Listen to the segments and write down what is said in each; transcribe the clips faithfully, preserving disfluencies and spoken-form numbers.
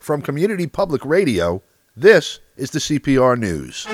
From Community Public Radio, this is the C P R News.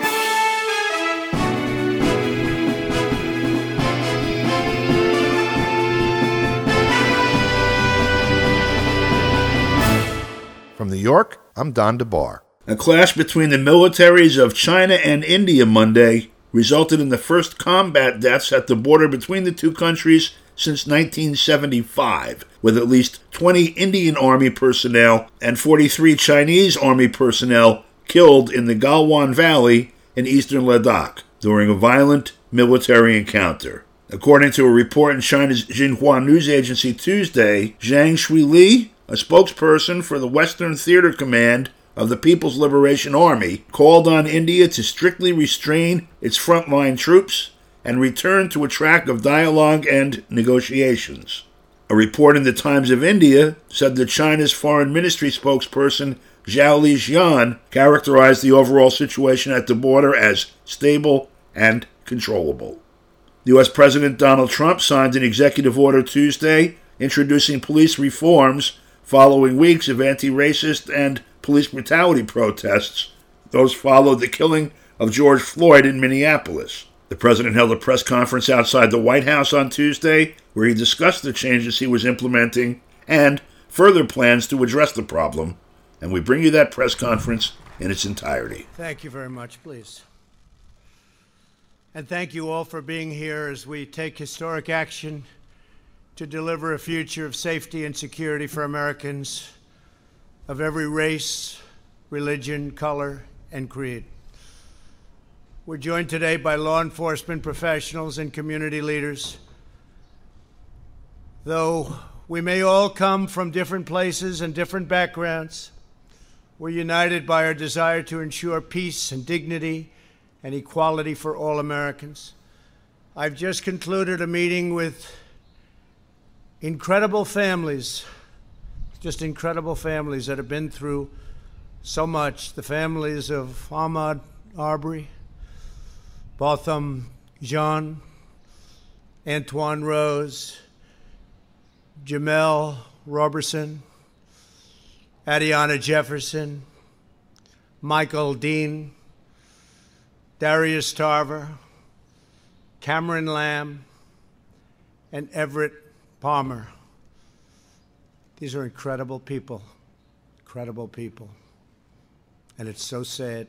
From New York, I'm Don DeBar. A clash between the militaries of China and India Monday resulted in the first combat deaths at the border between the two countries since nineteen seventy-five, with at least twenty Indian Army personnel and forty-three Chinese Army personnel killed in the Galwan Valley in eastern Ladakh during a violent military encounter. According to a report in China's Xinhua news agency Tuesday, Zhang Shuili, a spokesperson for the Western Theater Command of the People's Liberation Army, called on India to strictly restrain its frontline troops and return to a track of dialogue and negotiations. A report in the Times of India said that China's Foreign Ministry spokesperson Zhao Lijian characterized the overall situation at the border as stable and controllable. U S President Donald Trump signed an executive order Tuesday introducing police reforms following weeks of anti-racist and police brutality protests. Those followed the killing of George Floyd in Minneapolis. The president held a press conference outside the White House on Tuesday where he discussed the changes he was implementing and further plans to address the problem. And we bring you that press conference in its entirety. Thank you very much, please. And thank you all for being here as we take historic action to deliver a future of safety and security for Americans of every race, religion, color, and creed. We're joined today by law enforcement professionals and community leaders. Though we may all come from different places and different backgrounds, we're united by our desire to ensure peace and dignity and equality for all Americans. I've just concluded a meeting with incredible families, just incredible families that have been through so much. The families of Ahmaud Arbery, Botham Jean, Antoine Rose, Jamel Roberson, Adiana Jefferson, Michael Dean, Darius Tarver, Cameron Lamb, and Everett Palmer. These are incredible people, incredible people, and it's so sad.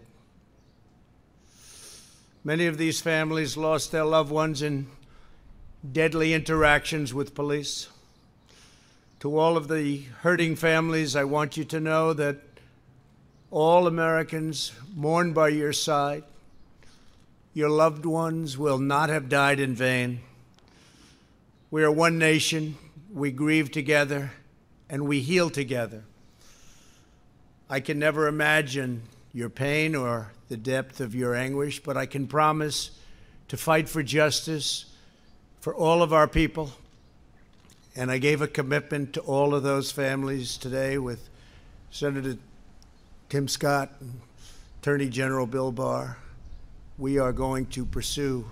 Many of these families lost their loved ones in deadly interactions with police. To all of the hurting families, I want you to know that all Americans mourn by your side. Your loved ones will not have died in vain. We are one nation, we grieve together, and we heal together. I can never imagine your pain or the depth of your anguish, but I can promise to fight for justice for all of our people. And I gave a commitment to all of those families today with Senator Tim Scott and Attorney General Bill Barr. We are going to pursue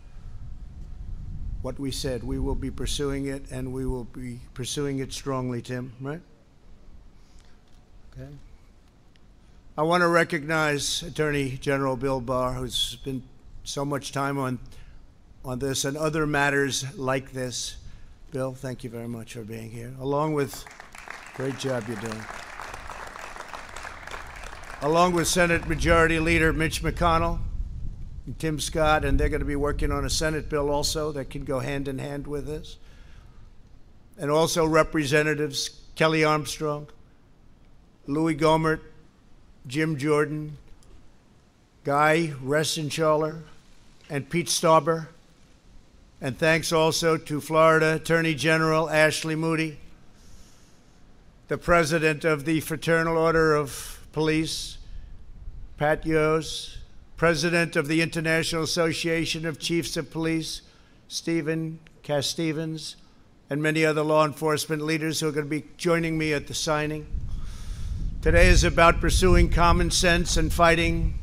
what we said. We will be pursuing it, and we will be pursuing it strongly, Tim, right? Okay. I want to recognize Attorney General Bill Barr, who's spent so much time on, on this and other matters like this. Bill, thank you very much for being here, along with, great job you're doing. Along with Senate Majority Leader Mitch McConnell and Tim Scott, and they're going to be working on a Senate bill also that can go hand in hand with this. And also Representatives Kelly Armstrong, Louis Gohmert, Jim Jordan, Guy Reschenthaler, and Pete Stauber. And thanks also to Florida Attorney General Ashley Moody, the President of the Fraternal Order of Police, Pat Yos, President of the International Association of Chiefs of Police, Stephen Cass-Stevens, and many other law enforcement leaders who are going to be joining me at the signing. Today is about pursuing common sense and fighting,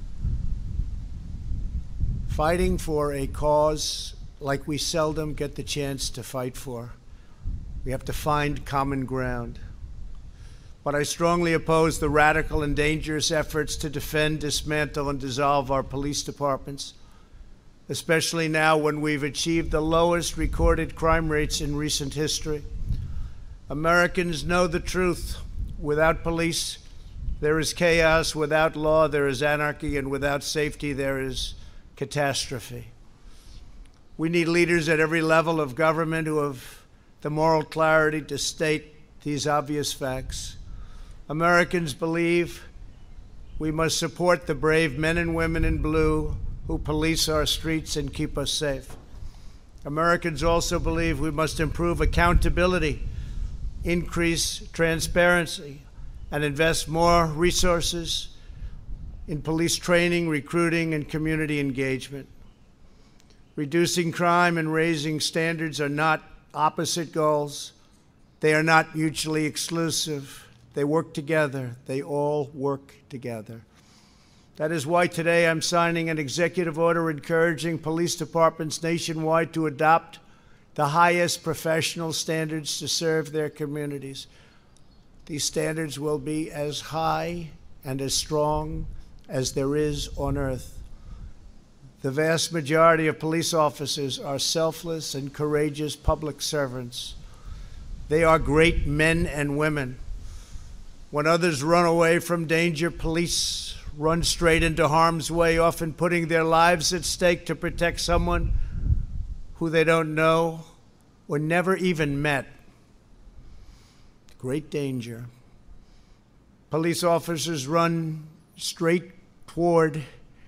fighting for a cause like we seldom get the chance to fight for. We have to find common ground. but I strongly oppose the radical and dangerous efforts to defend, dismantle, and dissolve our police departments, especially now when we've achieved the lowest recorded crime rates in recent history. Americans know the truth. Without police, there is chaos. Without law, there is anarchy. And without safety, there is catastrophe. We need leaders at every level of government who have the moral clarity to state these obvious facts. Americans believe we must support the brave men and women in blue who police our streets and keep us safe. Americans also believe we must improve accountability, increase transparency, and invest more resources in police training, recruiting, and community engagement. Reducing crime and raising standards are not opposite goals. They are not mutually exclusive. They work together. They all work together. That is why today I'm signing an executive order encouraging police departments nationwide to adopt the highest professional standards to serve their communities. These standards will be as high and as strong as there is on earth. The vast majority of police officers are selfless and courageous public servants. They are great men and women. When others run away from danger, police run straight into harm's way, often putting their lives at stake to protect someone who they don't know or never even met. Great danger. Police officers run straight toward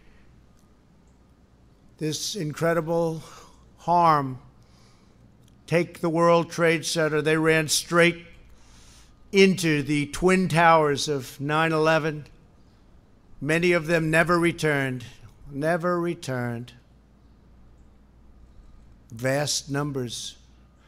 this incredible harm. Take the World Trade Center. They ran straight into the Twin Towers of nine eleven. Many of them never returned, never returned. Vast numbers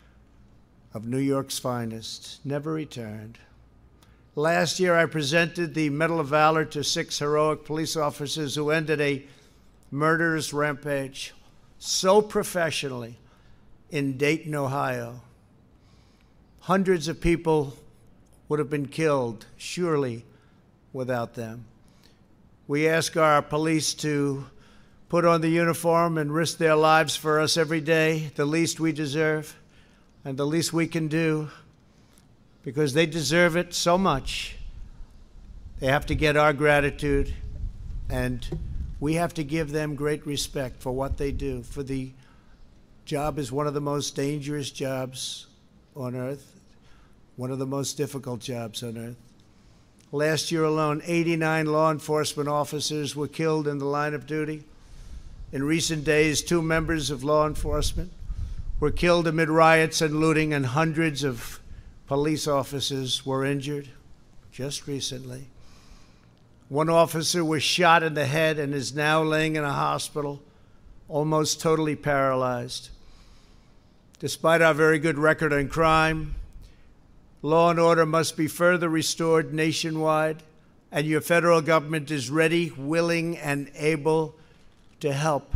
of New York's finest never returned. Last year, I presented the Medal of Valor to six heroic police officers who ended a murderous rampage so professionally in Dayton, Ohio. Hundreds of people would have been killed, surely, without them. We ask our police to put on the uniform and risk their lives for us every day, the least we deserve and the least we can do, because they deserve it so much. They have to get our gratitude, and we have to give them great respect for what they do, for the job is one of the most dangerous jobs on earth, one of the most difficult jobs on earth. Last year alone, eighty-nine law enforcement officers were killed in the line of duty. In recent days, two members of law enforcement were killed amid riots and looting, and hundreds of police officers were injured just recently. One officer was shot in the head and is now laying in a hospital, almost totally paralyzed. Despite our very good record on crime, law and order must be further restored nationwide, and your federal government is ready, willing, and able to help,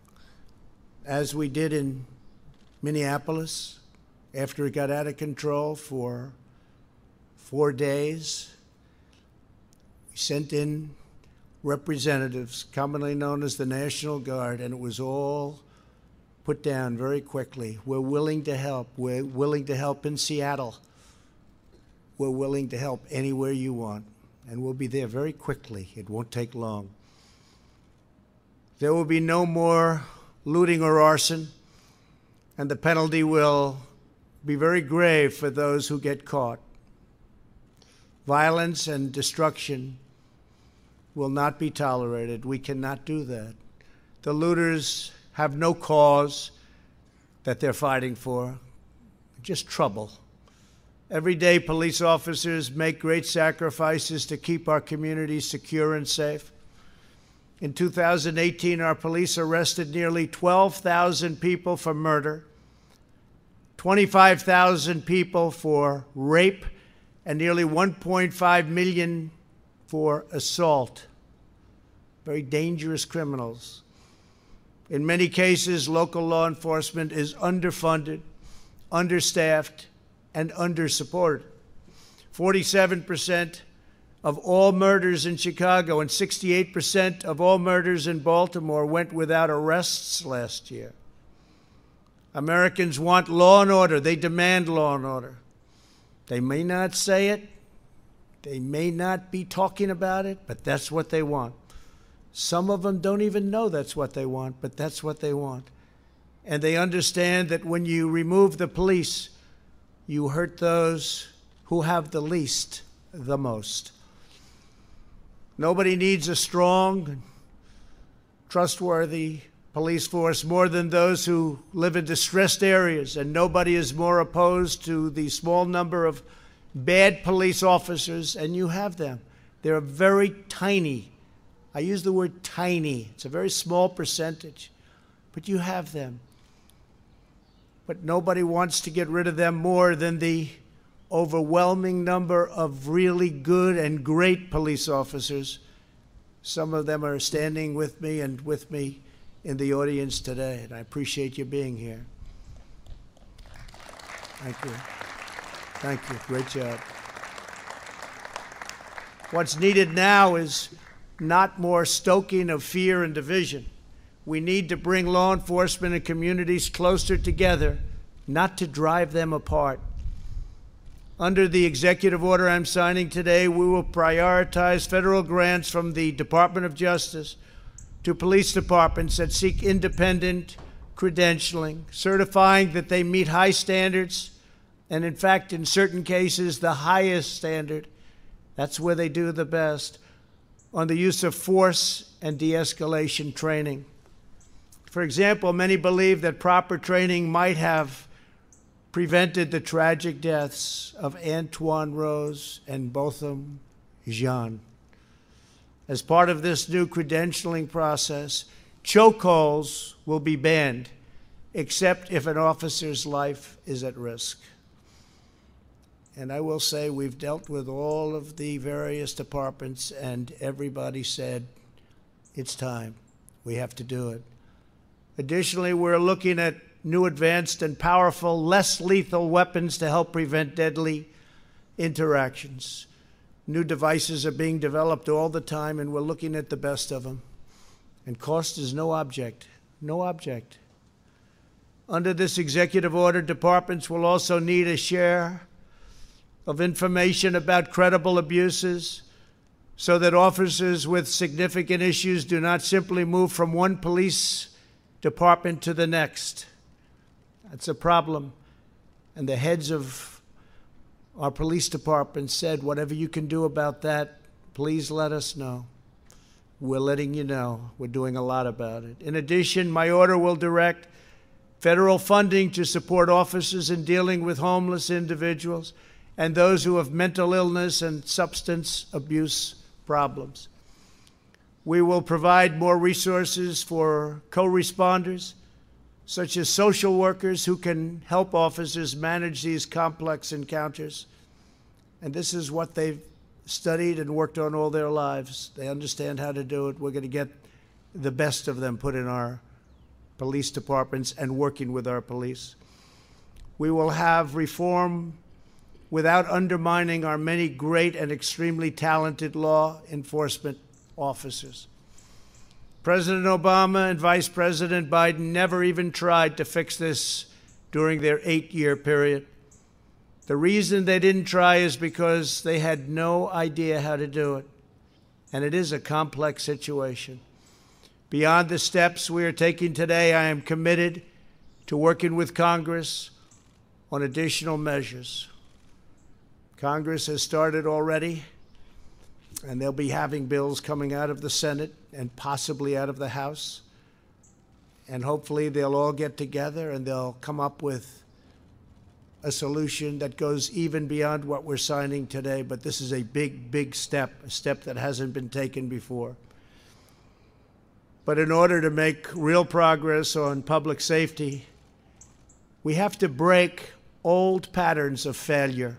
as we did in Minneapolis after it got out of control for four days. We sent in representatives, commonly known as the National Guard, and it was all put down very quickly. We're willing to help. We're willing to help in Seattle. We're willing to help anywhere you want, and we'll be there very quickly. It won't take long. There will be no more looting or arson, and the penalty will be very grave for those who get caught. Violence and destruction will not be tolerated. We cannot do that. The looters have no cause that they're fighting for, just trouble. Every day, police officers make great sacrifices to keep our communities secure and safe. In two thousand eighteen, our police arrested nearly twelve thousand people for murder, twenty-five thousand people for rape, and nearly one point five million for assault. Very dangerous criminals. In many cases, local law enforcement is underfunded, understaffed, and under-supported. forty-seven percent of all murders in Chicago and sixty-eight percent of all murders in Baltimore went without arrests last year. Americans want law and order. They demand law and order. They may not say it. They may not be talking about it, but that's what they want. Some of them don't even know that's what they want, but that's what they want. And they understand that when you remove the police, you hurt those who have the least the most. Nobody needs a strong, trustworthy police force more than those who live in distressed areas, and nobody is more opposed to the small number of bad police officers, and you have them. They're very tiny. I use the word tiny. It's a very small percentage, but you have them. But nobody wants to get rid of them more than the overwhelming number of really good and great police officers. Some of them are standing with me and with me in the audience today, and I appreciate you being here. Thank you. Thank you. Great job. What's needed now is not more stoking of fear and division. We need to bring law enforcement and communities closer together, not to drive them apart. Under the executive order I'm signing today, we will prioritize federal grants from the Department of Justice to police departments that seek independent credentialing, certifying that they meet high standards, and in fact, in certain cases, the highest standard. That's where they do the best, on the use of force and de-escalation training. For example, many believe that proper training might have prevented the tragic deaths of Antoine Rose and Botham Jean. As part of this new credentialing process, chokeholds will be banned, except if an officer's life is at risk. And I will say we've dealt with all of the various departments, and everybody said, it's time. We have to do it. Additionally, we're looking at new advanced and powerful, less lethal weapons to help prevent deadly interactions. New devices are being developed all the time, and we're looking at the best of them. And cost is no object, no object. Under this executive order, departments will also need a share of information about credible abuses so that officers with significant issues do not simply move from one police department to the next. That's a problem. And the heads of our police department said, whatever you can do about that, please let us know. We're letting you know. We're doing a lot about it. In addition, my order will direct federal funding to support officers in dealing with homeless individuals and those who have mental illness and substance abuse problems. We will provide more resources for co-responders, such as social workers who can help officers manage these complex encounters. And this is what they've studied and worked on all their lives. They understand how to do it. We're going to get the best of them put in our police departments and working with our police. We will have reform without undermining our many great and extremely talented law enforcement officers. President Obama and Vice President Biden never even tried to fix this during their eight-year period. The reason they didn't try is because they had no idea how to do it. And it is a complex situation. Beyond the steps we are taking today, I am committed to working with Congress on additional measures. Congress has started already, and they'll be having bills coming out of the Senate and possibly out of the House. And hopefully they'll all get together and they'll come up with a solution that goes even beyond what we're signing today. But this is a big, big step, a step that hasn't been taken before. But in order to make real progress on public safety, we have to break old patterns of failure.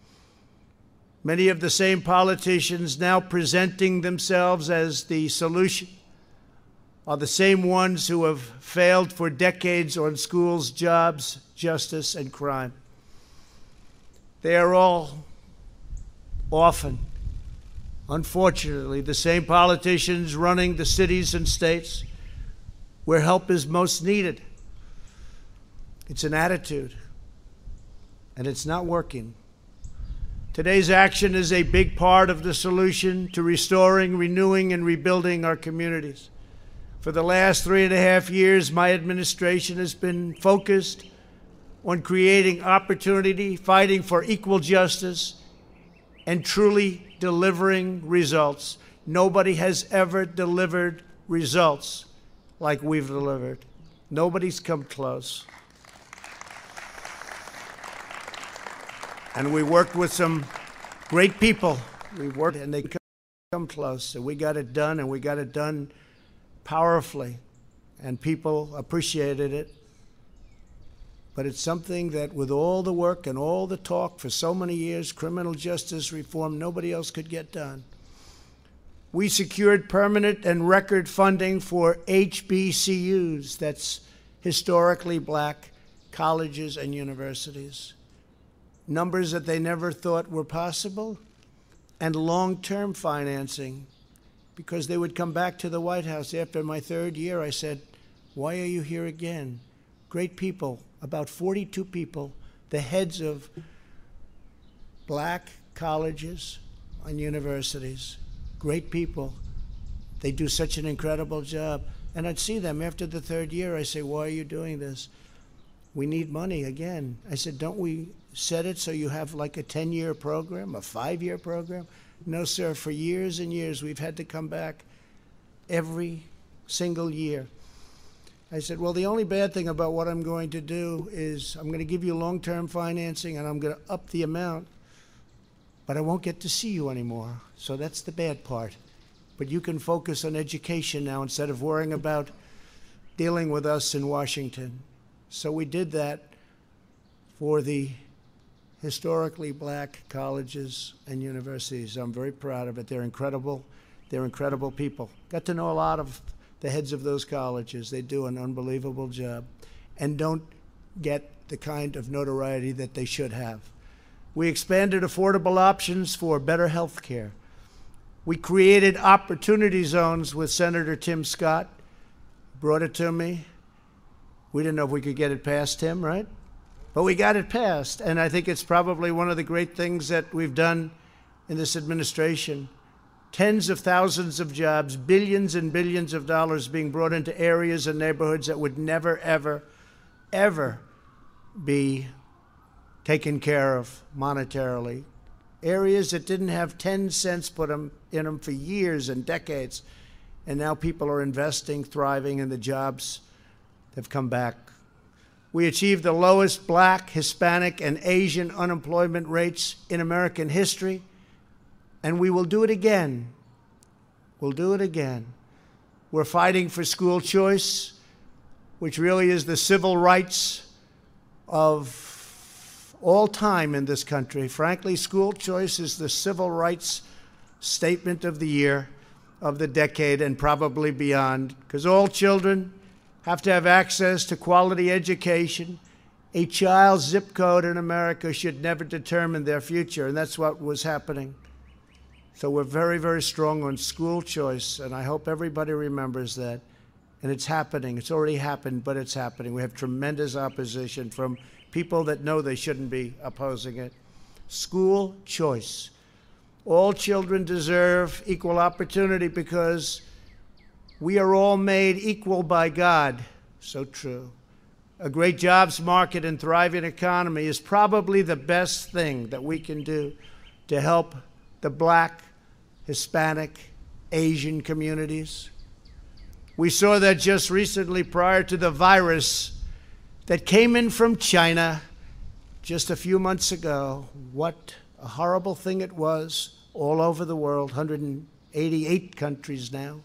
Many of the same politicians now presenting themselves as the solution are the same ones who have failed for decades on schools, jobs, justice, and crime. They are all often, unfortunately, the same politicians running the cities and states where help is most needed. It's an attitude, and it's not working. Today's action is a big part of the solution to restoring, renewing, and rebuilding our communities. For the last three and a half years, my administration has been focused on creating opportunity, fighting for equal justice, and truly delivering results. Nobody has ever delivered results like we've delivered. Nobody's come close. And we worked with some great people. We worked and they come close. So we got it done, and we got it done powerfully. And people appreciated it. But it's something that with all the work and all the talk for so many years, criminal justice reform, nobody else could get done. We secured permanent and record funding for H B C Us, that's historically black colleges and universities. Numbers that they never thought were possible, and long-term financing, because they would come back to the White House after my third year. I said, why are you here again? Great people, about forty-two people, the heads of black colleges and universities, great people. They do such an incredible job. And I'd see them after the third year. I say, why are you doing this? We need money again. I said, don't we set it so you have like a ten-year program, a five-year program? No, sir, for years and years, we've had to come back every single year. I said, well, the only bad thing about what I'm going to do is I'm going to give you long-term financing and I'm going to up the amount, but I won't get to see you anymore. So that's the bad part. But you can focus on education now instead of worrying about dealing with us in Washington. So we did that for the historically black colleges and universities. I'm very proud of it. They're incredible. They're incredible people. Got to know a lot of the heads of those colleges. They do an unbelievable job and don't get the kind of notoriety that they should have. We expanded affordable options for better health care. We created opportunity zones with Senator Tim Scott. Brought it to me. We didn't know if we could get it past him, right? But we got it passed, and I think it's probably one of the great things that we've done in this administration. Tens of thousands of jobs, billions and billions of dollars being brought into areas and neighborhoods that would never, ever, ever be taken care of monetarily. Areas that didn't have ten cents put them in them for years and decades, and now people are investing, thriving, and the jobs have come back. We achieved the lowest black, Hispanic, and Asian unemployment rates in American history, and we will do it again. We'll do it again. We're fighting for school choice, which really is the civil rights of all time in this country. Frankly, school choice is the civil rights statement of the year, of the decade, and probably beyond, because all children have to have access to quality education. A child's zip code in America should never determine their future, and that's what was happening. So we're very, very strong on school choice, and I hope everybody remembers that. And it's happening. It's already happened, but it's happening. We have tremendous opposition from people that know they shouldn't be opposing it. School choice. All children deserve equal opportunity because we are all made equal by God. So true. A great jobs market and thriving economy is probably the best thing that we can do to help the black, Hispanic, Asian communities. We saw that just recently prior to the virus that came in from China just a few months ago. What a horrible thing it was all over the world, one hundred eighty-eight countries now.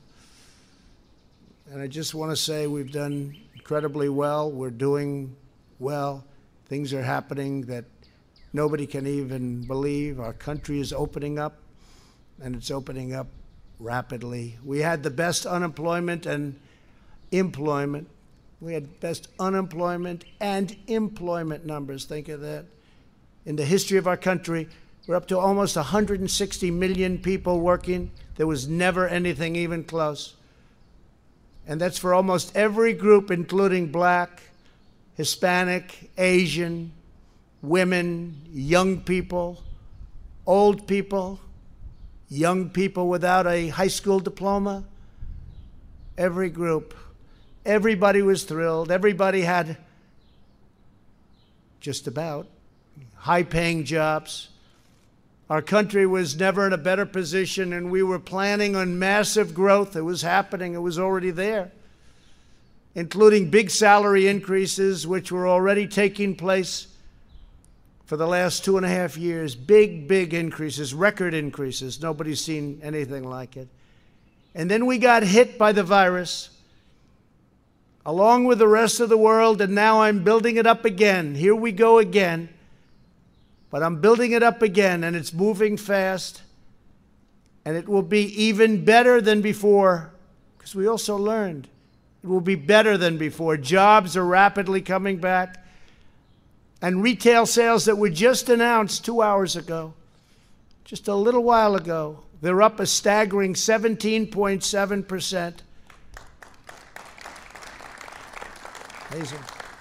And I just want to say we've done incredibly well. We're doing well. Things are happening that nobody can even believe. Our country is opening up, and it's opening up rapidly. We had the best unemployment and employment. We had best unemployment and employment numbers. Think of that. In the history of our country, We're up to almost one hundred sixty million people working. There was never anything even close. And that's for almost every group, including Black, Hispanic, Asian, women, young people, old people, young people without a high school diploma. Every group. Everybody was thrilled. Everybody had just about high-paying jobs. Our country was never in a better position, and we were planning on massive growth. It was happening. It was already there, including big salary increases, which were already taking place for the last two and a half years. Big, big increases, record increases. Nobody's seen anything like it. And then we got hit by the virus, along with the rest of the world, and now I'm building it up again. Here we go again. But I'm building it up again, and it's moving fast, and it will be even better than before, because we also learned it will be better than before. Jobs are rapidly coming back, and retail sales that were just announced two hours ago, just a little while ago, they're up a staggering seventeen point seven percent. Amazing.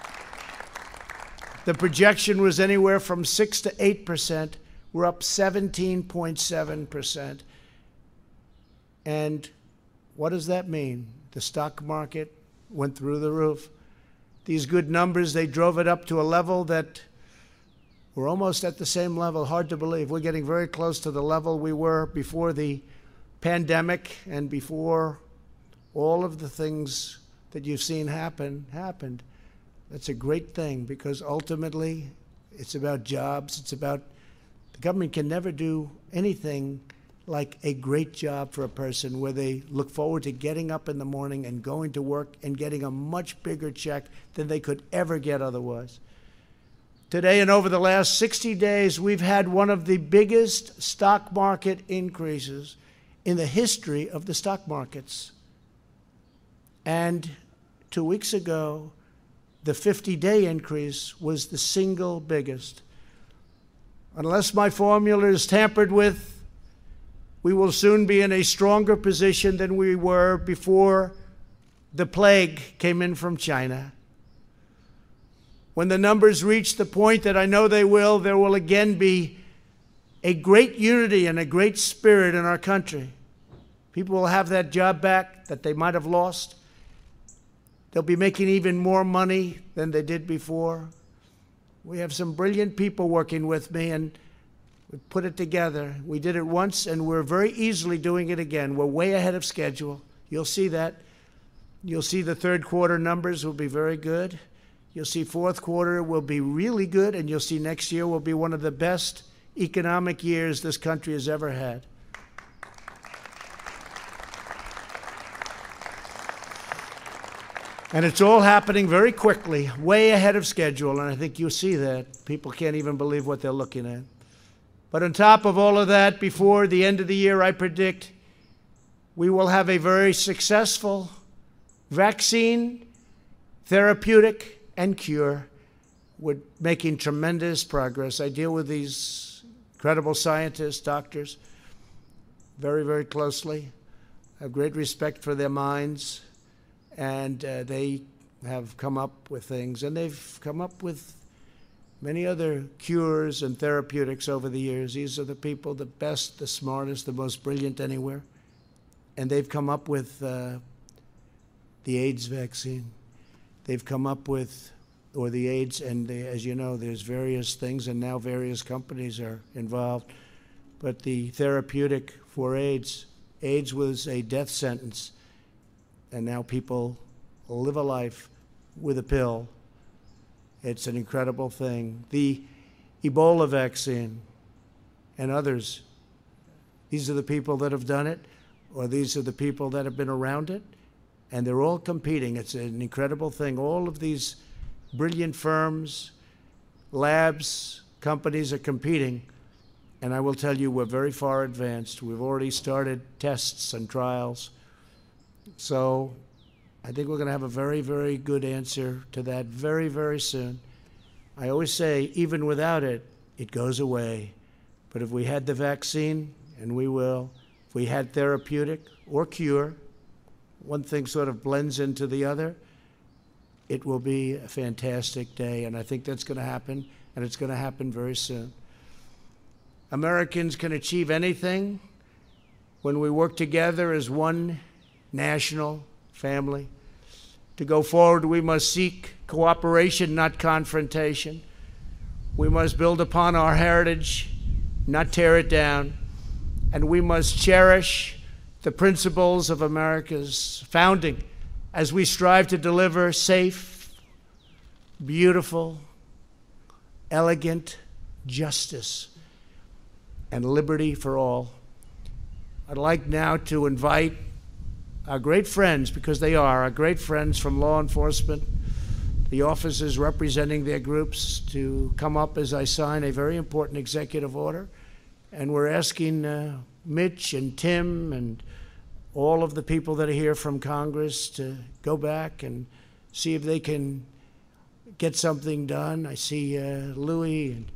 The projection was anywhere from six to eight percent. We're up seventeen point seven percent. And what does that mean? The stock market went through the roof. These good numbers, they drove it up to a level that we're almost at the same level. Hard to believe. We're getting very close to the level we were before the pandemic and before all of the things that you've seen happen happened. That's a great thing, because ultimately it's about jobs. It's about, the government can never do anything like a great job for a person where they look forward to getting up in the morning and going to work and getting a much bigger check than they could ever get otherwise. Today and over the last sixty days, we've had one of the biggest stock market increases in the history of the stock markets. And two weeks ago, the fifty-day increase was the single biggest. Unless my formula is tampered with, we will soon be in a stronger position than we were before the plague came in from China. When the numbers reach the point that I know they will, there will again be a great unity and a great spirit in our country. People will have that job back that they might have lost. They'll be making even more money than they did before. We have some brilliant people working with me, and we put it together. We did it once, and we're very easily doing it again. We're way ahead of schedule. You'll see that. You'll see the third quarter numbers will be very good. You'll see fourth quarter will be really good, and you'll see next year will be one of the best economic years this country has ever had. And it's all happening very quickly, way ahead of schedule, and I think you'll see that. People can't even believe what they're looking at. But on top of all of that, before the end of the year, I predict we will have a very successful vaccine, therapeutic, and cure. We're making tremendous progress. I deal with these incredible scientists, doctors, very, very closely. I have great respect for their minds. And uh, they have come up with things, and they've come up with many other cures and therapeutics over the years. These are the people, the best, the smartest, the most brilliant anywhere. And they've come up with uh, the AIDS vaccine. They've come up with, or the AIDS, and they, as you know, there's various things, and now various companies are involved. But the therapeutic for AIDS, AIDS was a death sentence. And now people live a life with a pill. It's an incredible thing. The Ebola vaccine and others, these are the people that have done it, or these are the people that have been around it, and they're all competing. It's an incredible thing. All of these brilliant firms, labs, companies are competing, and I will tell you we're very far advanced. We've already started tests and trials. So I think we're going to have a very, very good answer to that very, very soon. I always say, even without it, it goes away. But if we had the vaccine, and we will, if we had therapeutic or cure, one thing sort of blends into the other, it will be a fantastic day, and I think that's going to happen, and it's going to happen very soon. Americans can achieve anything when we work together as one national family. To go forward, we must seek cooperation, not confrontation. We must build upon our heritage, not tear it down. And we must cherish the principles of America's founding as we strive to deliver safe, beautiful, elegant justice and liberty for all. I'd like now to invite our great friends, because they are our great friends from law enforcement, the officers representing their groups, to come up as I sign a very important executive order. And we're asking uh, Mitch and Tim and all of the people that are here from Congress to go back and see if they can get something done. I see uh, Louis and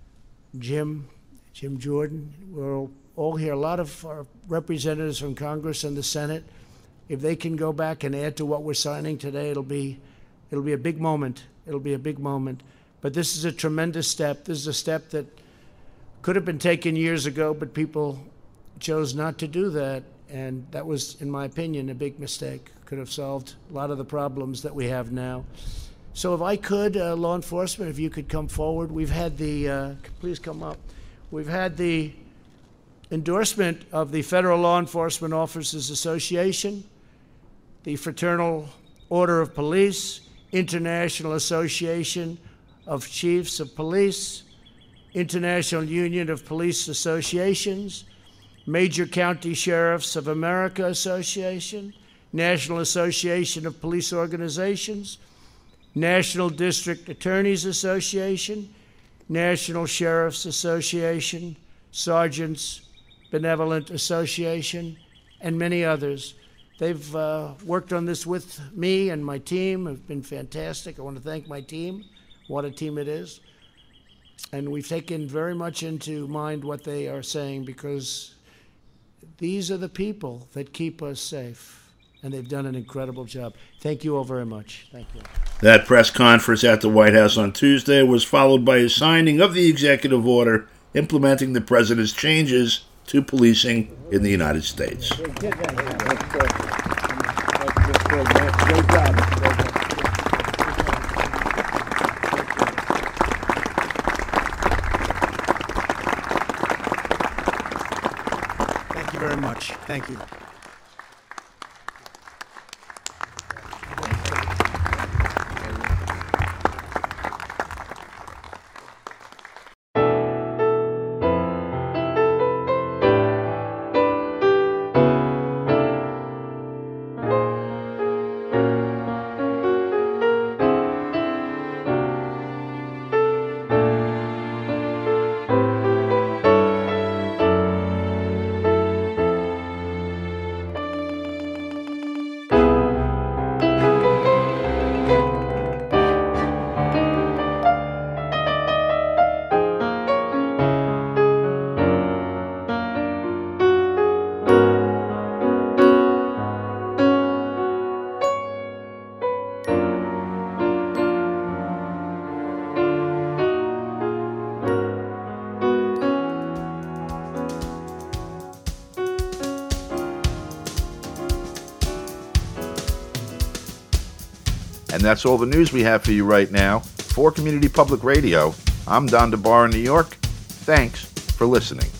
Jim, Jim Jordan. We're all here, a lot of our representatives from Congress and the Senate. If they can go back and add to what we're signing today, it'll be, it'll be a big moment. It'll be a big moment. But this is a tremendous step. This is a step that could have been taken years ago, but people chose not to do that. And that was, in my opinion, a big mistake. Could have solved a lot of the problems that we have now. So if I could, uh, law enforcement, if you could come forward. We've had the, uh, please come up. We've had the endorsement of the Federal Law Enforcement Officers Association, the Fraternal Order of Police, International Association of Chiefs of Police, International Union of Police Associations, Major County Sheriffs of America Association, National Association of Police Organizations, National District Attorneys Association, National Sheriffs Association, Sergeants Benevolent Association, and many others. They've uh, worked on this with me and my team. Have been fantastic. I want to thank my team. What a team it is. And we've taken very much into mind what they are saying, because these are the people that keep us safe, and they've done an incredible job. Thank you all very much. Thank you. That press conference at the White House on Tuesday was followed by a signing of the executive order implementing the president's changes to policing in the United States. Thank you very much. Thank you. And that's all the news we have for you right now. For Community Public Radio, I'm Don DeBar in New York. Thanks for listening.